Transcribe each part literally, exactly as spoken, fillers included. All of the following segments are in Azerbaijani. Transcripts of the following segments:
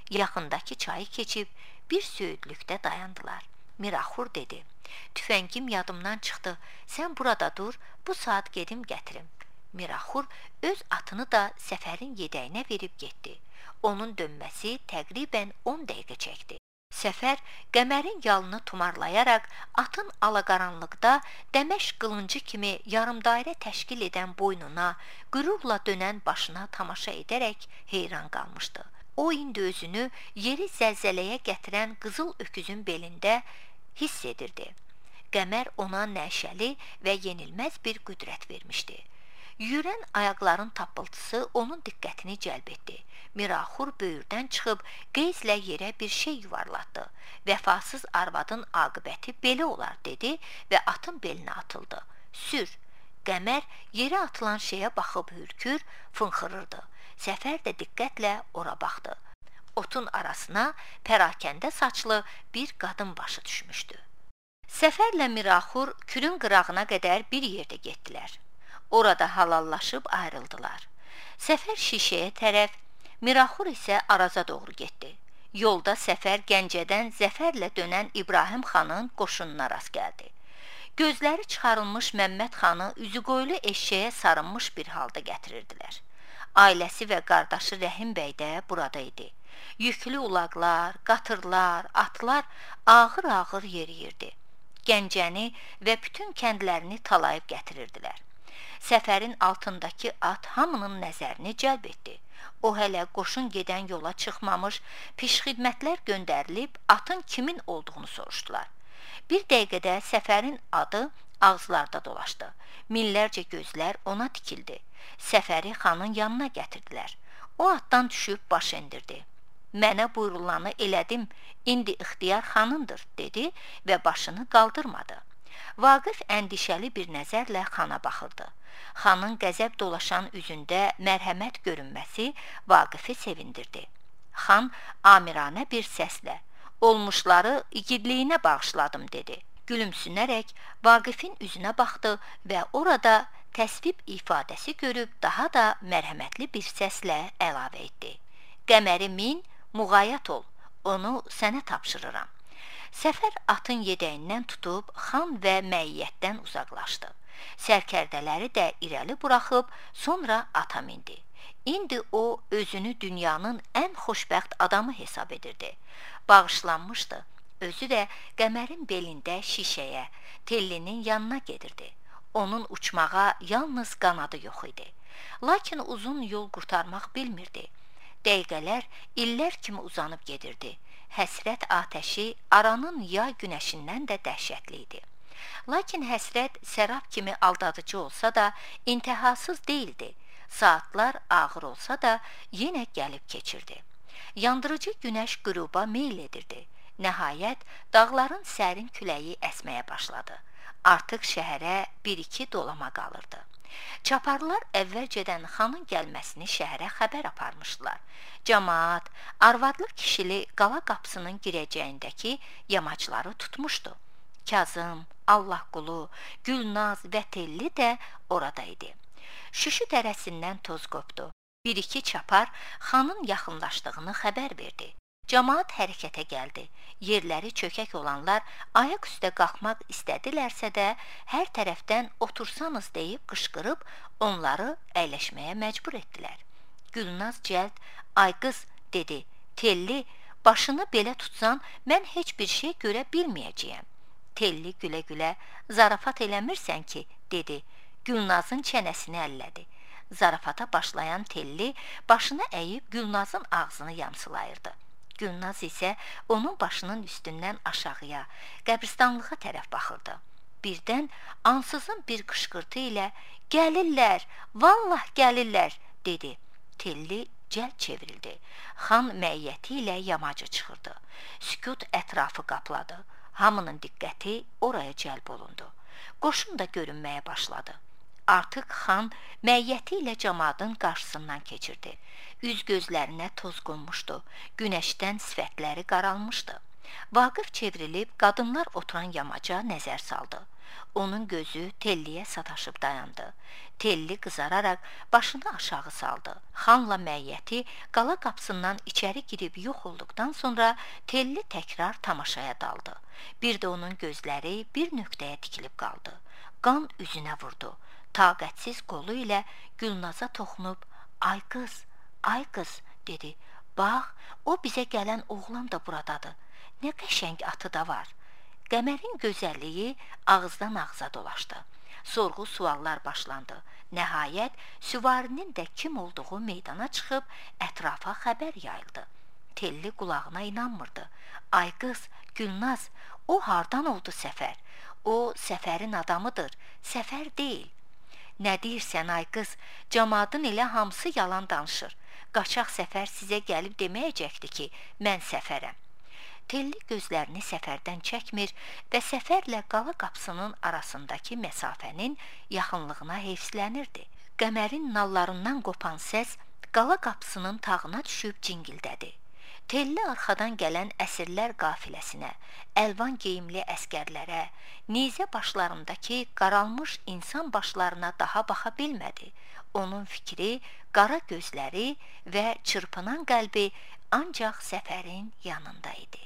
Yaxındakı çayı keçib bir söyüdlükdə dayandılar. Miraxur dedi, tüfəngim yadımdan çıxdı, sən burada dur, bu saat gedim gətirim. Miraxur öz atını da Səfərin yedəyinə verib getdi. Onun dönməsi təqribən on dəqiqə çəkdi. Səfər qəmərin yalını tumarlayaraq atın alaqaranlıqda dəməş qılıncı kimi yarımdairə təşkil edən boynuna, qürurla dönən başına tamaşa edərək heyran qalmışdı. O indi özünü yeri zəlzələyə gətirən qızıl öküzün belində hiss edirdi. Qəmər ona nəşəli və yenilməz bir qüdrət vermişdi. Yürən ayaqların tappıltısı onun diqqətini cəlb etdi. Miraxur böyürdən çıxıb qeyzlə yerə bir şey yuvarlatdı. Vəfasız arvadın aqibəti belə olar dedi və atın belinə atıldı. Sür. Qəmər yerə atılan şeyə baxıb hürkür, fınxırırdı. Səfər də diqqətlə ora baxdı. Otun arasına pərakəndə saçlı bir qadın başı düşmüşdü. Səfərlə Miraxur külün qırağına qədər bir yerdə getdilər. Orada halallaşıb ayrıldılar. Səfər şişəyə tərəf, Miraxur isə Araza doğru getdi. Yolda Səfər Gəncədən zəfərlə dönən İbrahim xanın qoşununa rast gəldi. Gözləri çıxarılmış Məmməd xanı üzüqoylu eşşəyə sarınmış bir halda gətirirdilər. Ailəsi və qardaşı Rəhim bəy də burada idi. Yüklü ulaqlar, qatırlar, atlar ağır-ağır yeriyirdi. Gəncəni və bütün kəndlərini talayıb gətirirdilər. Səfərin altındakı at hamının nəzərini cəlb etdi. O hələ qoşun gedən yola çıxmamış, pişxidmətlər göndərilib atın kimin olduğunu soruşdular. Bir dəqiqədə Səfərin adı ağızlarda dolaşdı. Minlərcə gözlər ona dikildi. Səfəri xanın yanına gətirdilər. O atdan düşüb baş endirdi. Mənə buyurulanı elədim, indi ixtiyar xanındır, dedi və başını qaldırmadı. Vaqif əndişəli bir nəzərlə xana baxırdı. Xanın qəzəb dolaşan üzündə mərhəmət görünməsi Vaqifi sevindirdi. Xan amiranə bir səslə, olmuşları igidliyinə bağışladım, dedi. Gülümsünərək Vaqifin üzünə baxdı və orada təsvib ifadəsi görüb daha da mərhəmətli bir səslə əlavə etdi. Qəməri min, muğayət ol, onu sənə tapşırıram. Səfər atın yedəyindən tutub xan və məiyyətdən uzaqlaşdı. Sərkərdələri də irəli buraxıb sonra ata mindi. İndi o özünü dünyanın ən xoşbəxt adamı hesab edirdi. Bağışlanmışdı. Özü də Qəmərin belində şişəyə, tellinin yanına gedirdi. Onun uçmağa yalnız qanadı yox idi. Lakin uzun yol qurtarmaq bilmirdi. Dəqiqələr illər kimi uzanıb gedirdi. Həsrət atəşi aranın yay günəşindən də dəhşətli idi. Lakin həsrət sərab kimi aldadıcı olsa da intihasız deyildi. Saatlar ağır olsa da yenə gəlib keçirdi. Yandırıcı günəş qüruba meyl edirdi. Nəhayət dağların sərin küləyi əsməyə başladı. Artıq şəhərə bir-iki dolama qalırdı. Çaparlar əvvəlcədən xanın gəlməsini şəhərə xəbər aparmışdılar. Camaat, arvadlı kişili qala qapısının girəcəyindəki yamacları tutmuşdu. Kazım, Allahqulu, Gülnaz və Telli də orada idi. Şüşü dərəsindən toz qopdu. Bir-iki çapar xanın yaxınlaşdığını xəbər verdi. Camaat hərəkətə gəldi. Yerləri çökək olanlar ayaq üstə qalxmaq istədilərsə də hər tərəfdən otursanız deyib qışqırıb onları əyləşməyə məcbur etdilər. Gülnaz cəld, ay qız, dedi, Telli, başını belə tutsan mən heç bir şey görə bilməyəcəyəm. Telli gülə-gülə, zarafat eləmirsən ki, dedi. Gülnazın çənəsini əllədi. Zarafata başlayan Telli başını əyib Gülnazın ağzını yamsılayırdı. Gülnaz isə onun başının üstündən aşağıya, qəbristanlığa tərəf baxırdı. Birdən ansızın bir qışqırtı ilə gəlirlər, vallah gəlirlər, dedi. Telli cəld çevrildi. Xan məiyyəti ilə yamacı çıxırdı. Sükut ətrafı qapladı. Hamının diqqəti oraya cəlb olundu. Qoşun da görünməyə başladı. Artıq xan məiyyəti ilə camaatın qarşısından keçirdi. Üz gözlərinə toz qonmuşdu. Günəşdən sifətləri qaralmışdı. Vaqif çevrilib qadınlar oturan yamaca nəzər saldı. Onun gözü Telliyə sataşıb dayandı. Telli qızararaq başını aşağı saldı. Xanla məiyyəti qala qapısından içəri girib yox olduqdan sonra Telli təkrar tamaşaya daldı. Bir də onun gözləri bir nöqtəyə tikilib qaldı. Qan üzünə vurdu. Taqətsiz qolu ilə Gülnaza toxunub, "Ay qız, ay qız," dedi. "Bax, o bizə gələn oğlan da buradadır. Nə qəşəng atı da var." Qəmərin gözəlliyi ağızdan ağıza dolaşdı. Sorğu suallar başlandı. Nəhayət, süvarinin də kim olduğu meydana çıxıb ətrafa xəbər yayıldı. Telli qulağına inanmırdı. "Ay qız, Gülnaz, o hardan oldu Səfər? O Səfərin adamıdır, Səfər deyil." "Nə deyirsən ay qız, cəmadın elə hamısı yalan danışır. Qaçaq Səfər sizə gəlib deməyəcəkdi ki, mən Səfərəm." Telli gözlərini Səfərdən çəkmir və Səfərlə qala qapısının arasındakı məsafənin yaxınlığına heyfslənirdi. Qəmərin nallarından qopan səs qala qapısının tağına düşüb cingildədi. Telli arxadan gələn əsirlər qafiləsinə, əlvan geyimli əskərlərə, nizə başlarındakı qaralmış insan başlarına daha baxa bilmədi. Onun fikri, qara gözləri və çırpınan qəlbi ancaq Səfərin yanında idi.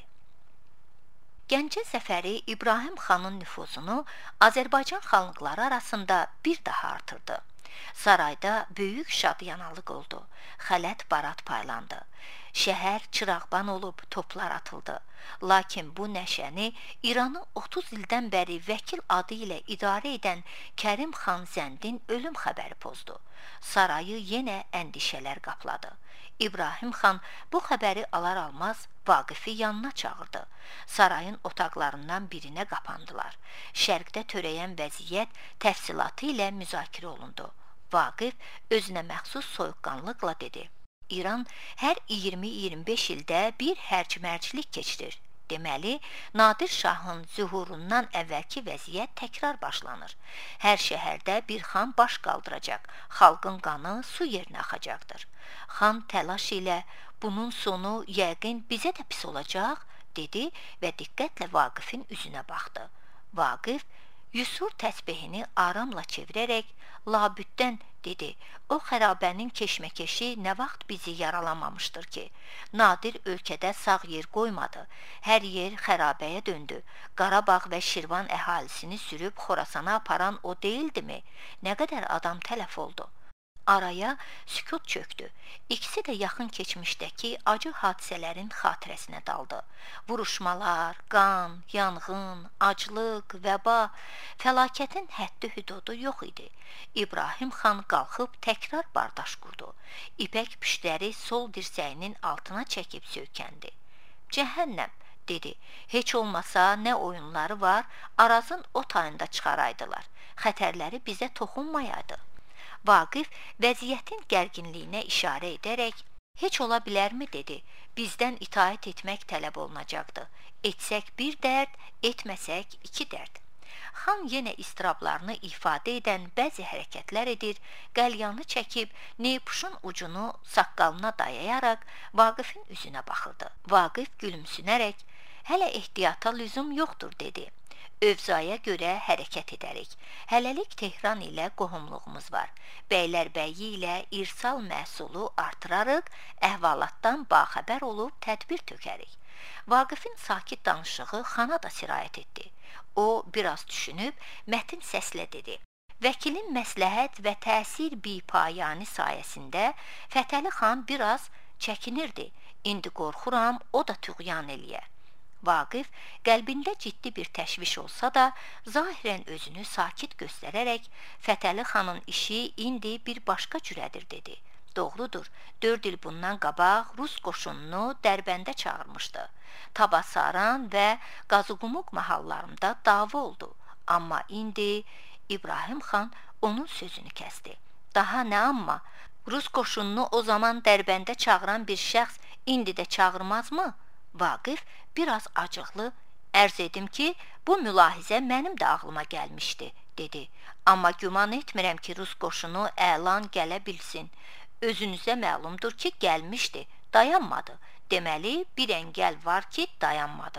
Gəncə zəfəri İbrahim xanın nüfuzunu Azərbaycan xanlıqları arasında bir daha artırdı. Sarayda böyük şadyanalıq oldu. Xələt barat paylandı. Şəhər çıraqban olub toplar atıldı. Lakin bu nəşəni İranı otuz ildən bəri vəkil adı ilə idarə edən Kərim xan Zəndin ölüm xəbəri pozdu. Sarayı yenə əndişələr qapladı. İbrahim xan bu xəbəri alar almaz Vaqifi yanına çağırdı. Sarayın otaqlarından birinə qapandılar. Şərqdə törəyən vəziyyət təfsilatı ilə müzakirə olundu. Vaqif özünə məxsus soyuqqanlıqla dedi: "İran hər iyirmi iyirmi beş ildə bir hərc-mərclik keçirir. Deməli, Nadir Şahın zühurundan əvvəlki vəziyyət təkrar başlanır. Hər şəhərdə bir xan baş qaldıracaq, xalqın qanı su yerinə axacaqdır." Xan təlaş ilə "Bunun sonu yəqin bizə də pis olacaq," dedi və diqqətlə Vaqifin üzünə baxdı. Vaqif Yusur təsbehini aramla çevirərək "Labüddən," dedi. "O xərabənin keşməkeşi nə vaxt bizi yaralamamışdır ki? Nadir ölkədə sağ yer qoymadı. Hər yer xərabəyə döndü. Qarabağ və Şirvan əhalisini sürüb Xorasana aparan o deyildimi? Nə qədər adam tələf oldu?" Araya sükut çöktü. İkisi də yaxın keçmişdəki acı hadisələrin xatirəsinə daldı. Vuruşmalar, qan, yanğın, aclıq, vəba, fəlakətin həddi-hüdudu yox idi. İbrahim xan qalxıb təkrar bardaş qurdu. İpək püşləri sol dirsəyinin altına çəkib söykəndi. "Cəhənnəm," dedi. "Heç olmasa nə oyunları var, Arazın o tayında çıxaraydılar. Xətərləri bizə toxunmayaydı." Vaqif vəziyyətin gərginliyinə işarə edərək "Heç ola bilərmi?" dedi. "Bizdən itaət etmək tələb olunacaqdı. Etsək bir dərd, etməsək iki dərd." Xan yenə istirablarını ifadə edən bəzi hərəkətlər edir, qəlyanı çəkib neypuşun ucunu saqqalına dayayaraq Vaqifin üzünə baxırdı. Vaqif gülümsünərək "Hələ ehtiyata lüzum yoxdur," dedi. "Övzaya görə hərəkət edərik. Hələlik Tehran ilə qohumluğumuz var. Bəylərbəyi ilə irsal məhsulu artırarıq, əhvalatdan baxəbər olub tədbir tökərik." Vaqifin sakit danışığı xana da sirayət etdi. O, biraz düşünüb, mətin səslə dedi. Vəkilin məsləhət və təsir bipayani sayəsində Fətəli xan biraz çəkinirdi. İndi qorxuram, o da tüğyan eləyər. Vaqif qəlbində ciddi bir təşviş olsa da, zahirən özünü sakit göstərərək Fətəli xanın işi indi bir başqa cürədir, dedi. Doğrudur, dörd il bundan qabaq Rus qoşununu Dərbəndə çağırmışdı. Tabasaran və Qazıqumuq mahallarında dava oldu. Amma indi İbrahim xan onun sözünü kəsdi. Daha nə amma? Rus qoşununu o zaman Dərbəndə çağıran bir şəxs indi də çağırmazmı? Vaqif biraz acıqlı, "Ərz edim ki, bu mülahizə mənim də ağlıma gəlmişdi," dedi. "Amma güman etmirəm ki, Rus qoşunu əlan gələ bilsin. Özünüzə məlumdur ki, gəlmişdi, dayanmadı. Deməli, bir əngəl var ki, dayanmadı.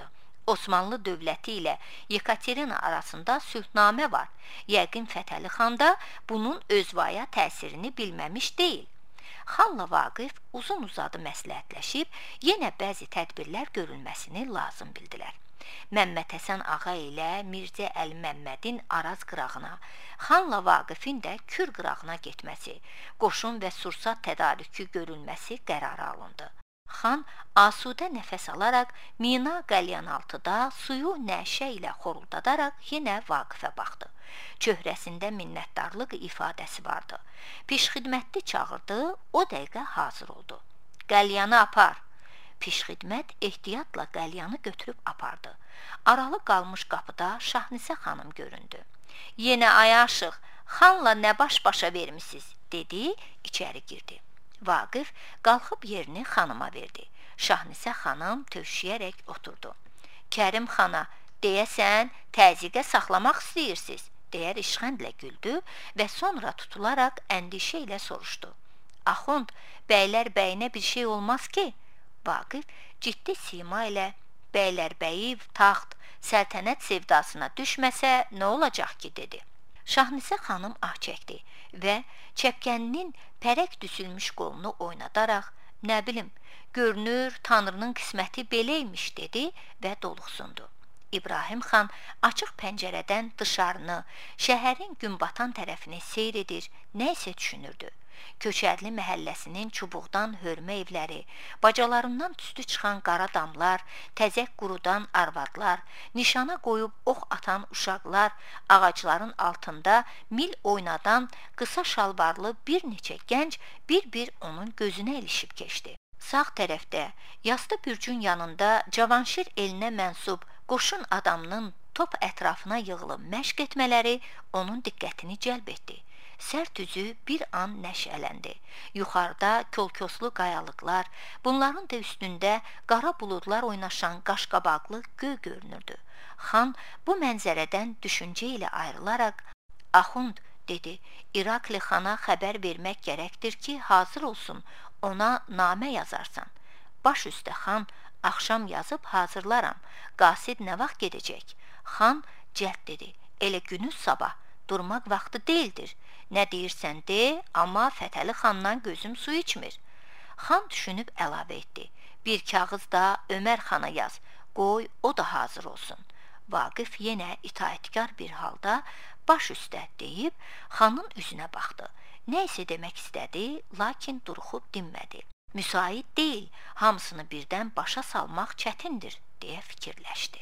Osmanlı dövləti ilə Yekaterina arasında sülhnamə var. Yəqin Fətəli xan da bunun özvaya təsirini bilməmiş deyil. Xanla Vaqif uzun uzadı məsləhətləşib, yenə bəzi tədbirlər görülməsini lazım bildilər. Məmməd Həsən ağa ilə Mirzə Əli Məmmədin Araz qırağına, xanla Vaqifin də Kür qırağına getməsi, qoşun və sursat tədarükü görülməsi qərarı alındı. Xan asudə nəfəs alaraq Mina qəlyanaltıda suyu nəşə ilə xoruldadaraq yenə Vaqifə baxdı. Çöhrəsində minnətdarlıq ifadəsi vardı. Pişxidmətli çağırdı, o dəqiqə hazır oldu. Qəlyanı apar. Pişxidmət ehtiyatla qəlyanı götürüb apardı. Aralı qalmış qapıda Şahnisə xanım göründü. Yenə ayaşıq, xanla nə baş-başa vermisiniz, dedi, içəri girdi. Vaqif qalxıb yerini xanıma verdi. Şahnisə xanım tövşüyərək oturdu. Kərim xana, deyəsən, təzyiqə saxlamaq istəyirsiniz, deyə rişxəndlə güldü və sonra tutularaq əndişə ilə soruşdu. Axund, bəylər bəyinə bir şey olmaz ki? Vaqif ciddi sima ilə bəylər bəyi, taxt, səltənət sevdasına düşməsə nə olacaq ki, dedi. Şahnisə xanım ah çəkdi və çəpkəninin pərək düzülmüş qolunu oynadaraq, nə bilim, görünür, Tanrının qisməti beləymiş, dedi və doluxsundu. İbrahim xan açıq pəncərədən dışarını, şəhərin günbatan tərəfini seyr edir, nə isə düşünürdü. Köçərli məhəlləsinin çubuqdan hörmə evləri, bacalarından tüstü çıxan qara damlar, təzək qurudan arvadlar, nişana qoyub ox atan uşaqlar, ağacların altında mil oynadan qısa şalvarlı bir neçə gənc bir-bir onun gözünə ilişib keçdi. Sağ tərəfdə, yastı bürcün yanında Cavanşir elinə mənsub qoşun adamının top ətrafına yığılıb məşq etmələri onun diqqətini cəlb etdi. Sərt üzü bir an nəşələndi. Yuxarıda kölkoslu qayalıqlar, bunların da üstündə qara buludlar oynaşan qaşqabaqlı göy görünürdü. Xan bu mənzərədən düşüncə ilə ayrılaraq, Axund, dedi, İrakli xana xəbər vermək gərəkdir ki, hazır olsun, ona namə yazarsan. Baş üstə xan, axşam yazıb hazırlaram, qasid nə vaxt gedəcək? Xan cəld dedi, elə günüz sabah, durmaq vaxtı deyildir. Nə deyirsən de, amma Fətəli xandan gözüm su içmir. Xan düşünüb əlavə etdi. Bir kağız da Ömər xana yaz, qoy o da hazır olsun. Vaqif yenə itaətkar bir halda baş üstə deyib, xanın üzünə baxdı. Nə isə demək istədi, lakin duruxub dinmədi. Müsait deyil, hamısını birdən başa salmaq çətindir, deyə fikirləşdi.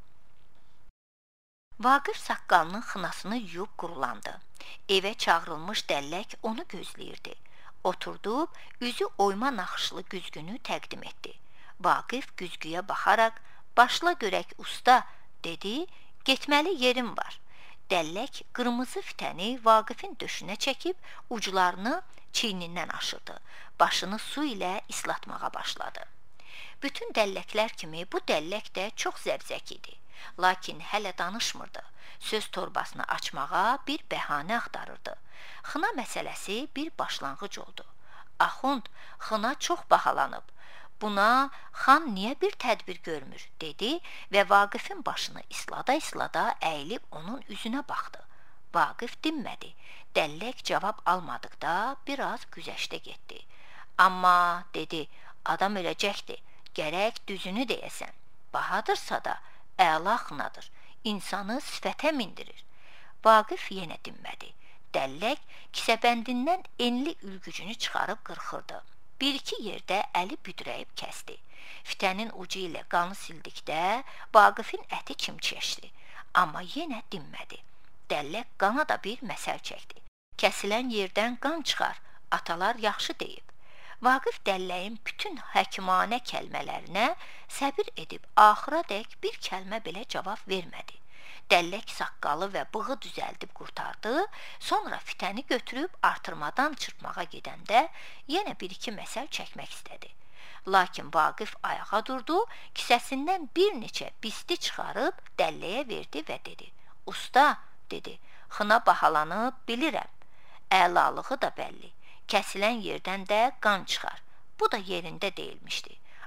Vaqif saqqalının xınasını yuyub qurulandı. Evə çağırılmış dəllək onu gözləyirdi. Oturdub, üzü oyma naxışlı güzgünü təqdim etdi. Vaqif güzgüyə baxaraq, başla görək usta, dedi, getməli yerim var. Dəllək qırmızı fitəni Vaqifin döşünə çəkib, uclarını çiynindən aşırdı. Başını su ilə islatmağa başladı. Bütün dəlləklər kimi bu dəllək də çox zəvzək idi. Lakin hələ danışmırdı. Söz torbasını açmağa bir bəhanə axtarırdı. Xına məsələsi bir başlanğıc oldu. Axund, xına çox bahalanıb. Buna xan niyə bir tədbir görmür, dedi və Vaqifin başını islada-islada əyilib onun üzünə baxdı. Vaqif dinmədi. Dəllək cavab almadıqda biraz güzəşdə getdi. Amma, dedi, adam öləcəkdir, gərək düzünü deyəsən. Bahadırsa da əla xınadır, insanı sifətə mindirir. Vaqif yenə dinmədi. Dəllək kisəbəndindən enli ülgücünü çıxarıb qırxırdı. Bir-iki yerdə əli büdrəyib kəsdi. Fitənin ucu ilə qanı sildikdə Vaqifin əti çimçəşdi. Amma yenə dinmədi. Dəllək qana da bir məsəl çəkdi. Kəsilən yerdən qan çıxar, atalar yaxşı deyib. Vaqif dəlləyin bütün həkimanə kəlmələrinə səbir edib axıradək bir kəlmə belə cavab vermədi. Dəllək saqqalı və bığı düzəldib qurtardı, sonra fitəni götürüb artırmadan çırpmağa gedəndə yenə bir-iki məsəl çəkmək istədi. Lakin Vaqif ayağa durdu, kisəsindən bir neçə bisti çıxarıb dəlləyə verdi və dedi. Usta, dedi, xına bahalanıb bilirəm, əlalığı da bəlli. Kəsilən yerdən də qan çıxar. Bu da yerində deyilmişdi.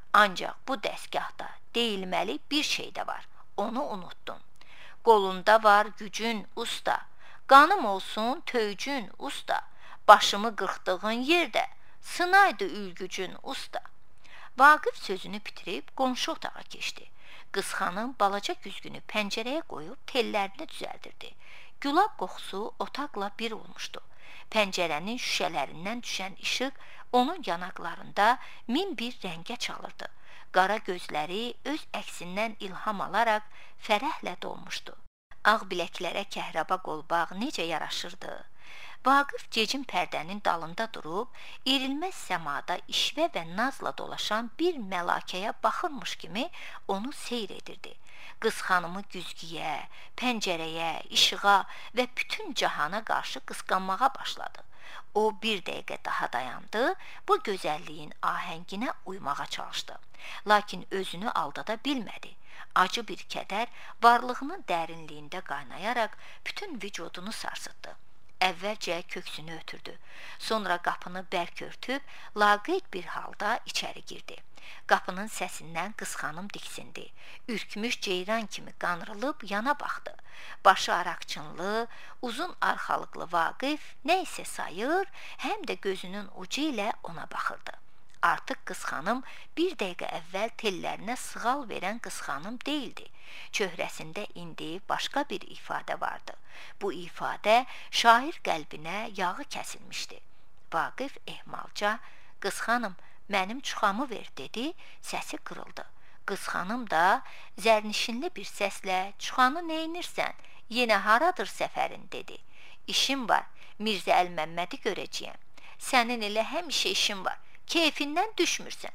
Ancaq bu dəstgahda deyilməli bir şey də var. Onu unuttun. Qolunda var gücün usta. Qanım olsun töycün usta. Başımı qırxdığın yerdə sınaydı ülgücün usta. Vaqif sözünü bitirib qonşu otağa keçdi. Qız xanım balaca güzgünü pəncərəyə qoyub tellərini düzəldirdi. Gülab qoxusu otaqla bir olmuşdu. Pəncərənin şüşələrindən düşən işıq onun yanaqlarında min bir rəngə çalırdı. Qara gözləri öz əksindən ilham alaraq fərəhlə dolmuşdu. Ağ biləklərə kəhraba qolbaq necə yaraşırdı. Vaqif gecin pərdənin dalında durub, erilməz səmada işvə və nazla dolaşan bir məlakəyə baxırmış kimi onu seyr edirdi. Qız xanımı güzgüyə, pəncərəyə, işığa və bütün cahana qarşı qısqanmağa başladı. O bir dəqiqə daha dayandı, bu gözəlliyin ahənginə uymağa çalışdı. Lakin özünü aldada bilmədi. Acı bir kədər varlığının dərinliyində qaynayaraq bütün vücudunu sarsıtdı. Əvvəlcə köksünü ötürdü. Sonra qapını bərk örtüb, laqeyd bir halda içəri girdi. Qapının səsindən qız xanım diksindi. Ürkmüş ceyran kimi qanrılıb yana baxdı. Başı araqçınlı, uzun arxalıqlı Vaqif nə isə sayır, həm də gözünün ucu ilə ona baxırdı. Artıq qız xanım bir dəqiqə əvvəl tellərinə sığal verən qız xanım deyildi. Çöhrəsində indi başqa bir ifadə vardı. Bu ifadə şair qəlbinə yağı kəsilmişdi. Vaqif ehmalca, qız xanım, mənim çuxamı ver, dedi, səsi qırıldı. Qız xanım da zərnişinli bir səslə, çuxanı neynirsən, yenə haradır səfərin, dedi. İşim var, Mirzə Əl-Məmmədi görəcəyəm. Sənin elə həmişə işin var, keyfindən düşmürsən.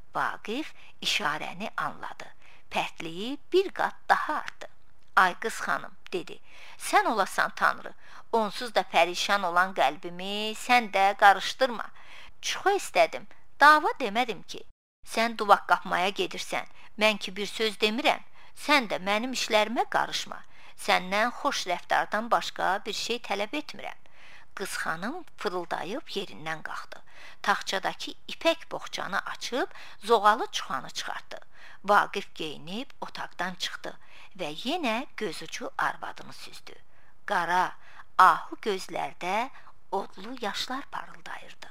Vaqif işarəni anladı. Pərtliyi bir qat daha artdı. Ay qız xanım, dedi, sən olasan Tanrı, onsuz da pərişan olan qəlbimi sən də qarışdırma. Çuxa istədim, dava demədim ki. Sən duvaq qapmaya gedirsən, mən ki bir söz demirəm, sən də mənim işlərimə qarışma. Səndən xoş rəftardan başqa bir şey tələb etmirəm. Qız xanım fırıldayıb yerindən qalxdı. Taxçadakı ipək boğçanı açıb, zoğalı çuxanı çıxartdı. Vaqif geyinib otaqdan çıxdı və yenə gözucu arvadını süzdü. Qara, ahu gözlərdə odlu yaşlar parıldayırdı.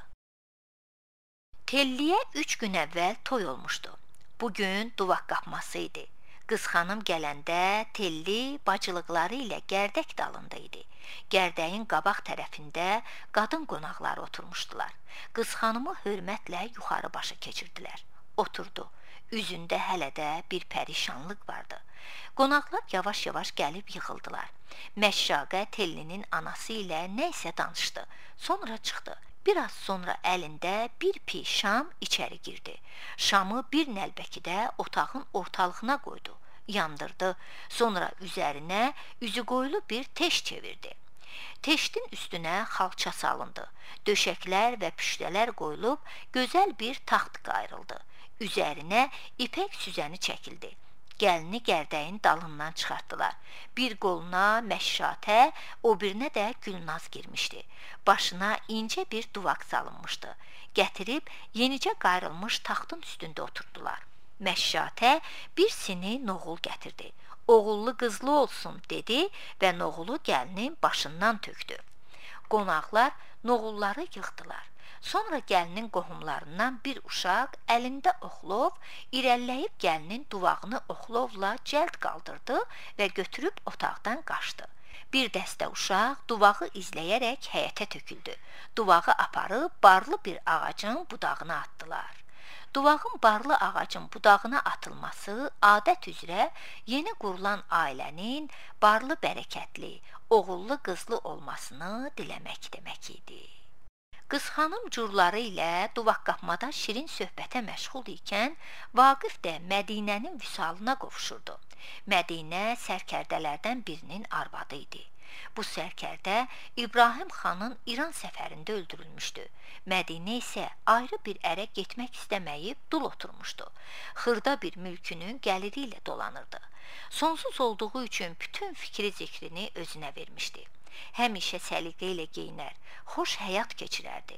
Telliyə üç gün əvvəl toy olmuşdu. Bugün duvaq qapması idi. Qız xanım gələndə telli bacılıqları ilə gərdək dalında idi. Gərdəyin qabaq tərəfində qadın qonaqları oturmuşdular. Qız xanımı hörmətlə yuxarı başa keçirdilər. Oturdu. Üzündə hələ də bir pərişanlıq vardı. Qonaqlar yavaş-yavaş gəlib yığıldılar. Məşşaqə Tellinin anası ilə nə isə danışdı. Sonra çıxdı. Biraz sonra əlində bir pi şam içəri girdi. Şamı bir nəlbəkidə otağın ortalığına qoydu. Yandırdı. Sonra üzərinə üzü qoyulu bir teş çevirdi. Teştin üstünə xalça salındı. Döşəklər və püştələr qoyulub gözəl bir taxt qayrıldı. Üzərinə ipək süzəni çəkildi. Gəlini gərdəyin dalından çıxartdılar. Bir qoluna məşşatə, o birinə də gülnaz girmişdi. Başına incə bir duvaq salınmışdı. Gətirib yenicə qayrılmış taxtın üstündə oturtdular. Məşşatə bir sini noğul gətirdi. Oğullu qızlı olsun, dedi və noğulu gəlinin başından tökdü. Qonaqlar noğulları yığdılar. Sonra gəlinin qohumlarından bir uşaq əlində oxlov, irəliləyib gəlinin duvağını oxlovla cəld qaldırdı və götürüb otaqdan qaçdı. Bir dəstə uşaq duvağı izləyərək həyətə töküldü. Duvağı aparıb barlı bir ağacın budağına atdılar. Duvağın barlı ağacın budağına atılması adət üzrə yeni qurulan ailənin barlı bərəkətli, oğullu qızlı olmasını diləmək demək idi. Qız xanım curları ilə duvaq qapmada şirin söhbətə məşğul ikən, Vaqif də Mədinənin vüsalına qovuşurdu. Mədinə sərkərdələrdən birinin arvadı idi. Bu sərkərdə İbrahim xanın İran səfərində öldürülmüşdü. Mədinə isə ayrı bir ərə getmək istəməyib dul oturmuşdu. Xırda bir mülkünün gəliri ilə dolanırdı. Sonsuz olduğu üçün bütün fikri zikrini özünə vermişdi. Həmişə səliqə ilə geyinər, xoş həyat keçirərdi.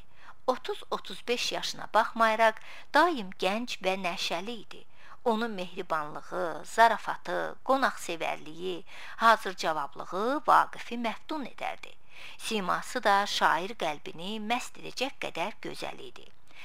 otuz otuz beş yaşına baxmayaraq daim gənc və nəşəli idi. Onun mehribanlığı, zarafatı, qonaqsevərliyi, hazır cavablığı Vaqifi məftun edərdi. Siması da şair qəlbini məst edəcək qədər gözəl idi.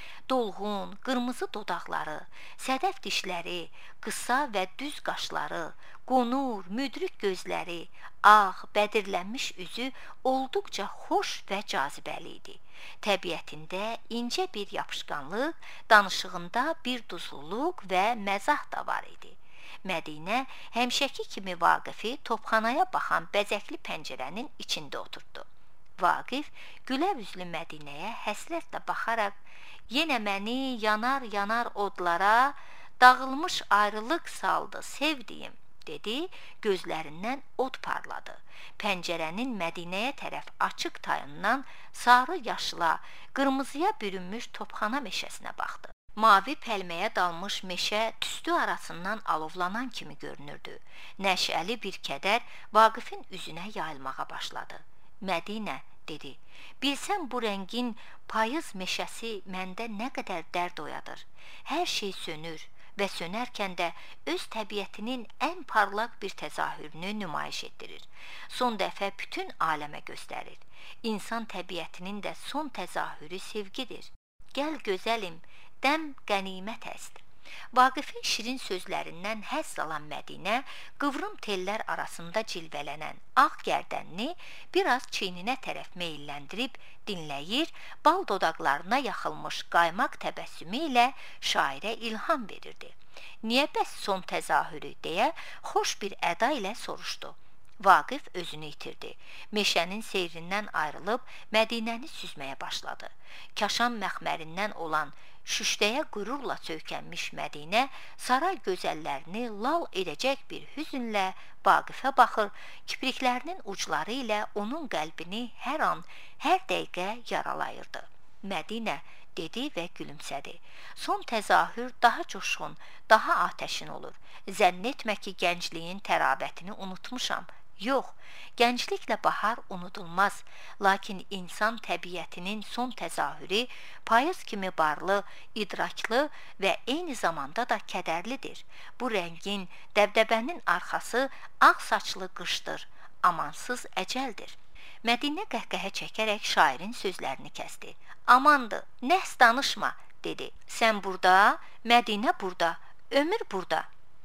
Dolğun, qırmızı dodaqları, sədəf dişləri, qısa və düz qaşları, qonur, müdrik gözləri, ağ, bədirlənmiş üzü olduqca xoş və cazibəli idi. Təbiətində incə bir yapışqanlıq, danışığında bir duzluluq və məzah da var idi. Mədinə həmişəki kimi Vaqifi topxanaya baxan bəzəkli pəncərənin içində oturtdu. Vaqif gülər üzlü Mədinəyə həsrətlə baxaraq, yenə məni yanar-yanar odlara, dağılmış ayrılıq saldı sevdiyim, dedi, gözlərindən od parladı. Pəncərənin Mədinəyə tərəf açıq tayından sarı yaşla, qırmızıya bürünmüş topxana meşəsinə baxdı. Mavi pəlməyə dalmış meşə tüstü arasından alovlanan kimi görünürdü. Nəşəli bir kədər Vaqifin üzünə yayılmağa başladı. Mədinə, dedi, bilsən bu rəngin payız meşəsi məndə nə qədər dərd oyadır. Hər şey sönür və sönərkən də öz təbiətinin ən parlaq bir təzahürünü nümayiş etdirir. Son dəfə bütün aləmə göstərir. İnsan təbiətinin də son təzahürü sevgidir. Gəl gözəlim, dəm qənimət əst. Vaqifin şirin sözlərindən həzz alan Mədinə, qıvrım tellər arasında cilvələnən ağ gərdənini biraz çiyninə tərəf meyilləndirib dinləyir, bal dodaqlarına yaxılmış qaymaq təbəssümü ilə şairə ilham verirdi. Niyə bəs son təzahürü, deyə xoş bir əda ilə soruşdu. Vaqif özünü itirdi. Meşənin seyrindən ayrılıb Mədinəni süzməyə başladı. Kaşan məxmərindən olan şüştəyə qürurla söykənmiş Mədinə saray gözəllərini lal edəcək bir hüznlə Vaqifə baxır, kipriklərinin ucları ilə onun qəlbini hər an, hər dəqiqə yaralayırdı. Mədinə, dedi və gülümsədi. Son təzahür daha coşğun, daha atəşin olur. Zənn etmə ki, gəncliyin təravətini unutmuşam. Yox, gəncliklə bahar unudulmaz, lakin insan təbiətinin son təzahürü payız kimi barlı, idraklı və eyni zamanda da kədərlidir. Bu rəngin, dəbdəbənin arxası ağ saçlı qışdır, amansız əcəldir. Mədinə qəhqəhə çəkərək şairin sözlərini kəsdi. Amandır, nəhs danışma, dedi. Sən burada, Mədinə burada, ömür burada.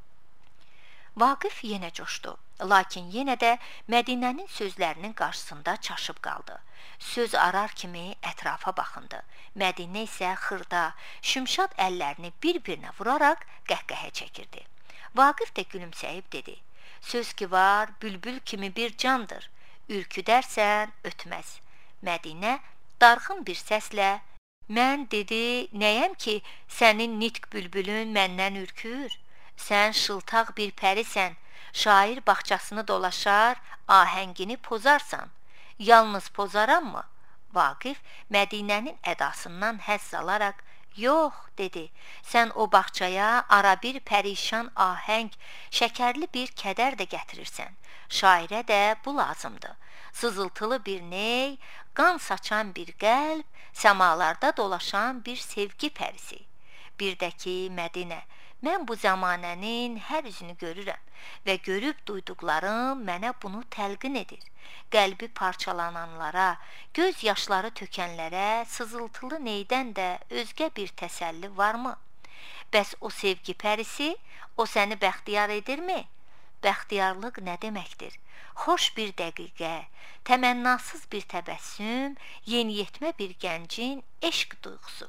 Vaqif yenə coşdu. Lakin yenə də Mədinənin sözlərinin qarşısında çaşıb qaldı. Söz arar kimi ətrafa baxındı. Mədinə isə xırda, şümşad əllərini bir-birinə vuraraq qəhqəhə çəkirdi. Vaqif də gülümsəyib dedi. Söz ki var, bülbül kimi bir candır. Ürküdərsən, ötməz. Mədinə darxın bir səslə, mən, dedi, nəyəm ki, sənin nitq bülbülün məndən ürkür? Sən şıltaq bir pərisən, şair bağçasını dolaşar, ahəngini pozarsan. Yalnız pozaram mı? Vaqif Mədinənin ədasından həzz alaraq, yox, dedi, sən o bağçaya ara bir pərişan ahəng, şəkərli bir kədər də gətirirsən. Şairə də bu lazımdır. Sızıltılı bir ney, qan saçan bir qəlb, səmalarda dolaşan bir sevgi pərisi. Bir də ki, Mədinə, mən bu zamanənin hər üzünü görürəm və görüb duyduqlarım mənə bunu təlqin edir. Qəlbi parçalananlara, göz yaşları tökənlərə sızıltılı neydən də özgə bir təsəlli varmı? Bəs o sevgi pərisi, o səni bəxtiyar edirmi? Bəxtiyarlıq nə deməkdir? Xoş bir dəqiqə, təmənnasız bir təbəssüm, yeniyetmə bir gəncin eşq duyğusu.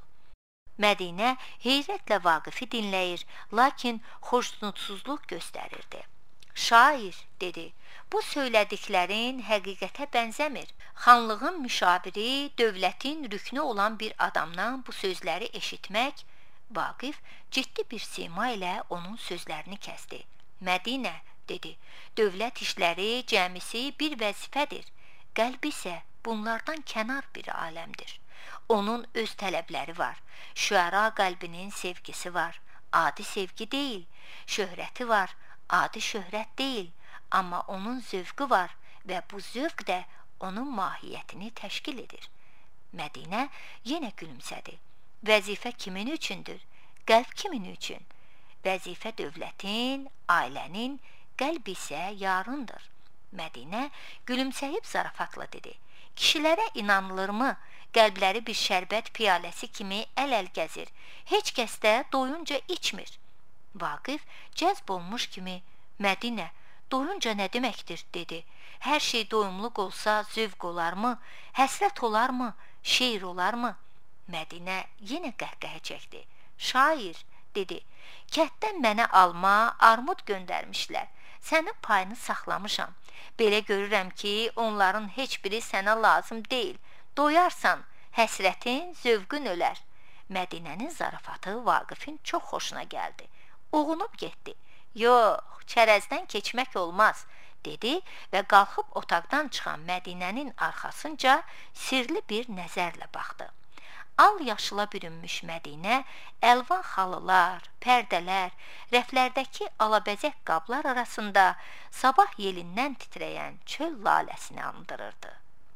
Mədinə heyrətlə Vaqifi dinləyir, lakin xoşnutsuzluq göstərirdi. Şair, dedi, bu söylədiklərin həqiqətə bənzəmir. Xanlığın müşaviri, dövlətin rüknü olan bir adamdan bu sözləri eşitmək, Vaqif ciddi bir sima ilə onun sözlərini kəsdi. Mədinə, dedi, dövlət işləri cəmisi bir vəzifədir. Qəlb isə bunlardan kənar bir aləmdir. Onun öz tələbləri var. Şüəra qəlbinin sevgisi var. Adi sevgi deyil. Şöhrəti var. Adi şöhrət deyil. Amma onun zövqü var və bu zövq də onun mahiyyətini təşkil edir. Mədinə yenə gülümsədi. Vəzifə kimin üçündür? Qəlb kimin üçün? Vəzifə dövlətin, ailənin, qəlb isə yarındır. Mədinə gülümsəyib zarafatla dedi. Kişilərə inanılırmı? Qəlbləri bir şərbət piyaləsi kimi əl-əl gəzir. Heç kəs də doyunca içmir. Vaqif cəzb olmuş kimi, Mədinə, doyunca nə deməkdir, dedi. Hər şey doyumluq olsa zövq olarmı? Həsrət olarmı? Şeir olarmı? Mədinə yenə qəhqəhə çəkdi. Şair, dedi. Kətdən mənə alma, armud göndərmişlər. Sənin payını saxlamışam. Belə görürəm ki, onların heç biri sənə lazım deyil. Doyarsan, həsrətin, zövqün ölər. Mədinənin zarafatı Vaqifin çox xoşuna gəldi. Oğunub getdi. Yox, çərəzdən keçmək olmaz, dedi və qalxıb otaqdan çıxan Mədinənin arxasınca sirli bir nəzərlə baxdı. Al yaşıla bürünmüş Mədinə, əlvan xalılar, pərdələr, rəflərdəki alabəzək qablar arasında sabah yelindən titrəyən çöl laləsini andırırdı.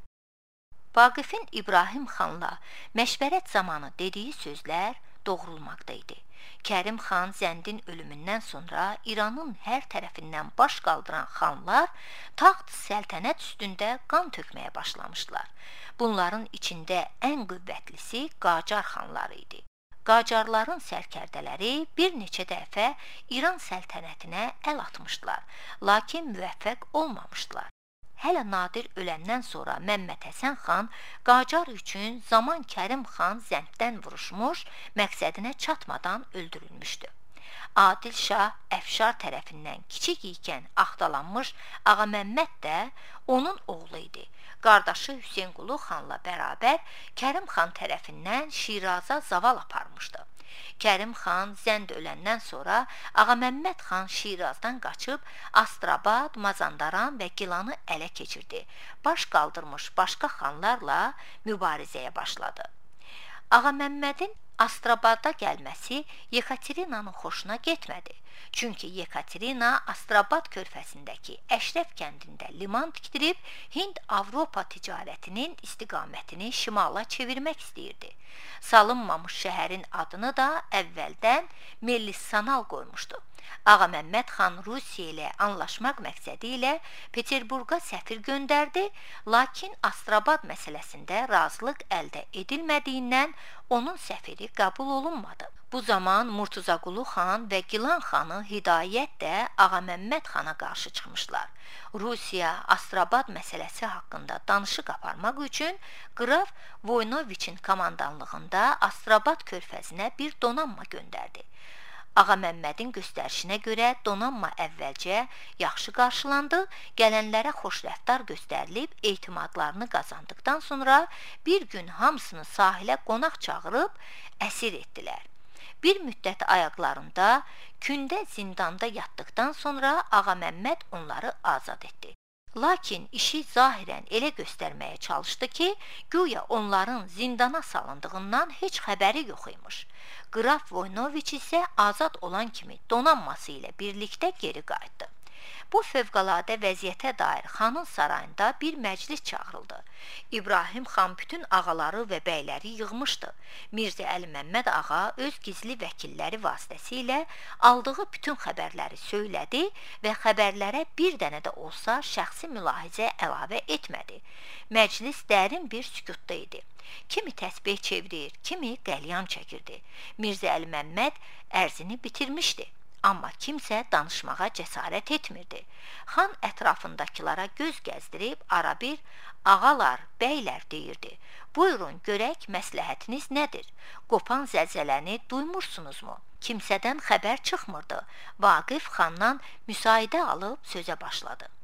Vaqifin İbrahim xanla məşvərət zamanı dediyi sözlər doğrulmaqda idi. Kərim xan Zəndin ölümündən sonra İranın hər tərəfindən baş qaldıran xanlar taxt səltənət üstündə qan tökməyə başlamışlar. Bunların içində ən qüvvətlisi Qacar xanları idi. Qacarların sərkərdələri bir neçə dəfə İran səltənətinə əl atmışdılar, lakin müvəffəq olmamışdılar. Hələ Nadir öləndən sonra Məmməd Həsən xan Qacar üçün zaman Kərim xan Zənddən vuruşmuş, məqsədinə çatmadan öldürülmüşdü. Adil Şah Əfşar tərəfindən kiçik ikən axtalanmış Ağa Məmməd də onun oğlu idi. Qardaşı Hüseynqulu xanla bərabər Kərim xan tərəfindən Şiraza zaval aparmışdı. Kərim xan Zənd öləndən sonra Ağa Məmməd xan Şirazdan qaçıb Astrabad, Mazandaran və Gilanı ələ keçirdi. Baş qaldırmış başqa xanlarla mübarizəyə başladı. Ağa Məmmədin Astrabada gəlməsi Yekaterinanın xoşuna getmədi. Çünki Yekaterina Astrabad körfəsindəki Əşrəf kəndində liman tikdirib Hind-Avropa ticarətinin istiqamətini şimala çevirmək istəyirdi. Salınmamış şəhərin adını da əvvəldən Mellissanal qoymuşdu. Ağa Məmməd xan Rusiya ilə anlaşmaq məqsədi ilə Peterburqa səfir göndərdi, lakin Astrabad məsələsində razılıq əldə edilmədiyindən onun səfiri qəbul olunmadı. Bu zaman Murtuzaqulu xan və Gilan xanı Hidayət də Ağa Məmməd xana qarşı çıxmışlar. Rusiya Astrabad məsələsi haqqında danışıq aparmaq üçün Qraf Voynoviçin komandanlığında Astrabad körfəzinə bir donanma göndərdi. Ağa Məmmədin göstərişinə görə donanma əvvəlcə yaxşı qarşılandı, gələnlərə xoş rəftar göstərilib etimadlarını qazandıqdan sonra bir gün hamısını sahilə qonaq çağırıb əsir etdilər. Bir müddət ayaqlarında, kündə zindanda yatdıqdan sonra Ağa Məmməd onları azad etdi. Lakin işi zahirən elə göstərməyə çalışdı ki, güya onların zindana salındığından heç xəbəri yox imiş. Qraf Voynoviç isə azad olan kimi donanması ilə birlikdə geri qayıtdı. Bu fövqəladə vəziyyətə dair xanın sarayında bir məclis çağırıldı. İbrahim xan bütün ağaları və bəyləri yığmışdı. Mirzə Əli Məmməd ağa öz gizli vəkilləri vasitəsilə aldığı bütün xəbərləri söylədi və xəbərlərə bir dənə də olsa şəxsi mülahizə əlavə etmədi. Məclis dərin bir sükutda idi. Kimi təsbih çevirir, kimi qəlyan çəkirdi. Mirzə Əli Məmməd ərzini bitirmişdi. Amma kimsə danışmağa cəsarət etmirdi. Xan ətrafındakılara göz gəzdirib ara bir ağalar, bəylər deyirdi. Buyurun, görək məsləhətiniz nədir? Qopan zəlzələni duymursunuzmu? Kimsədən xəbər çıxmırdı. Vaqif xandan müsaidə alıb sözə başladı.